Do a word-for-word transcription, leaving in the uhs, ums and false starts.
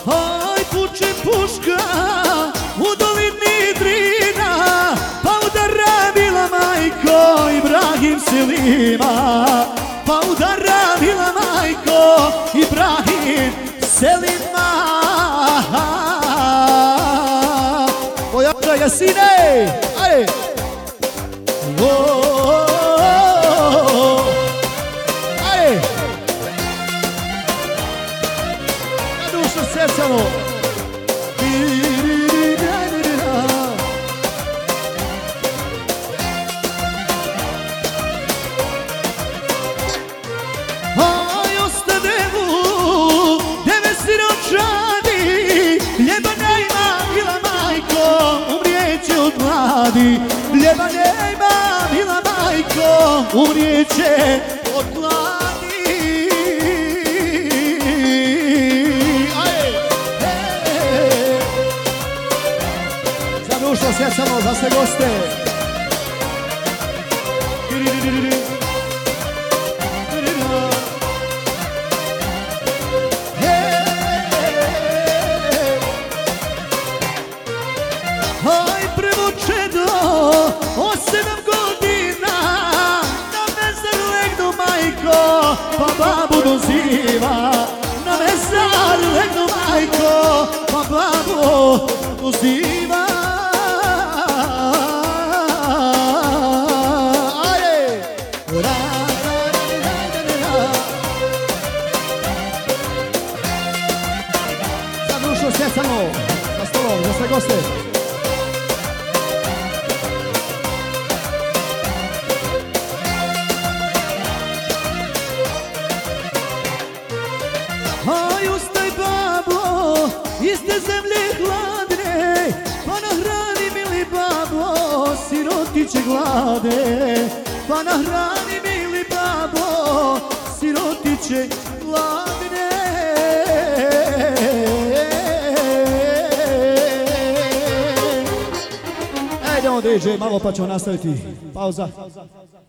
Aj, puče puška u dolini Drina, pa udara bila majko Ibrahim Selima, pa udara bila majko Ibrahim Selima. Pojačaj ga sine, ajde! Ajde! Na dušu srcano! Aj, ostade mu deve siročadi, ljeba nema bila majko, umrijeće od gladi. Ljeba nema bila majko, umrijeće od gladi. Za dušo sjecamo, za sve goste. Aj, prvo čedo od sedam godina na mezar legnu majko, pa babu doziva. Na mezar legnu majko, pa babu doziva. Ajde! Ra, ra, ra, ra, ra, ra. Za dušu sjecamo, za stolom, za sve goste. Aj, ustaj babo, iz te zemlje hladne, pa nahrani mili babo, sirotiće glade. Pa nahrani mili babo, sirotiće gladne. Idemo D J, malo pa ćemo nastaviti. Pauza.